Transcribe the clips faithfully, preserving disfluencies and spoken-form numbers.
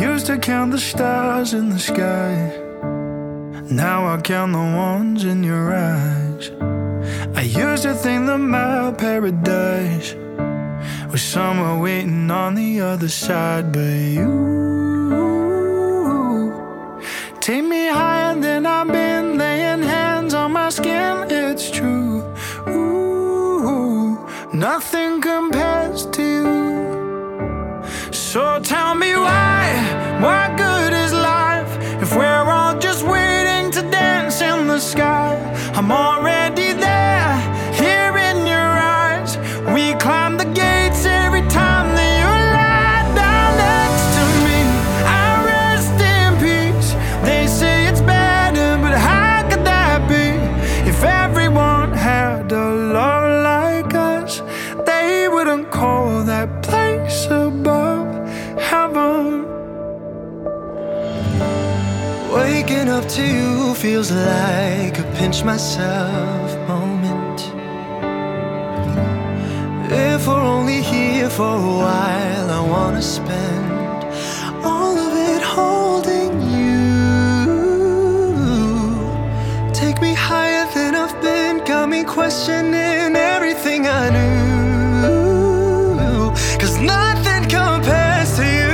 used to count the stars in the sky. Now I count the ones in your eyes. I used to think that my paradise was somewhere waiting on the other side. But you take me higher than I've been, laying hands on my skin. It's true, ooh, nothing compares to you. So tell me why, what good is life if we're all just waiting to dance in the sky? I'm already there, here in your eyes. We climb the gates every time that you lie down next to me. I rest in peace. They say it's better, but how could that be? If everyone had a love like us, they wouldn't call that place above heaven. Waking up to you feels like a pinch myself moment. If we're only here for a while, I wanna spend all of it holding you. Take me higher than I've been, got me questioning everything I knew. 'Cause nothing compares to you.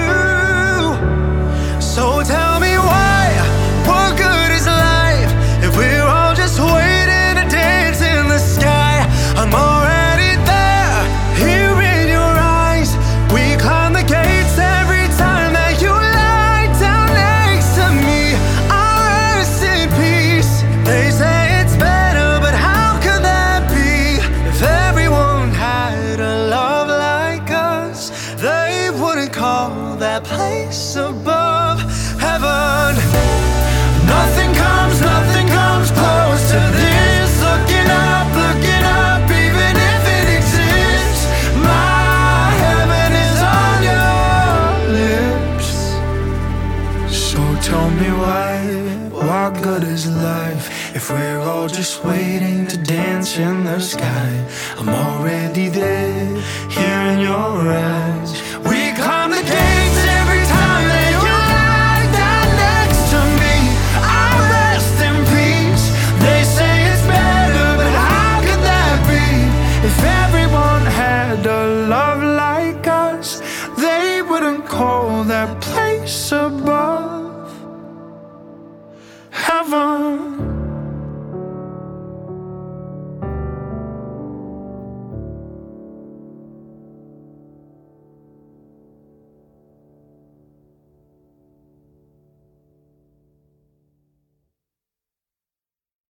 So tell me why, what good is life if we're all just waiting to dance in the sky? I'm already there, here in your eyes. We climb the gates every time that you lie down next to me. I rest in peace. They say it's better, but how could that be? If everyone had a love like us, they wouldn't call that place above heaven. Nothing comes, nothing comes close to this. Looking up, looking up, even if it exists. My heaven is on your lips. So tell me why, what good is life if we're all just waiting to dance in the sky? I'm already there, here in your eyes. We climb the gates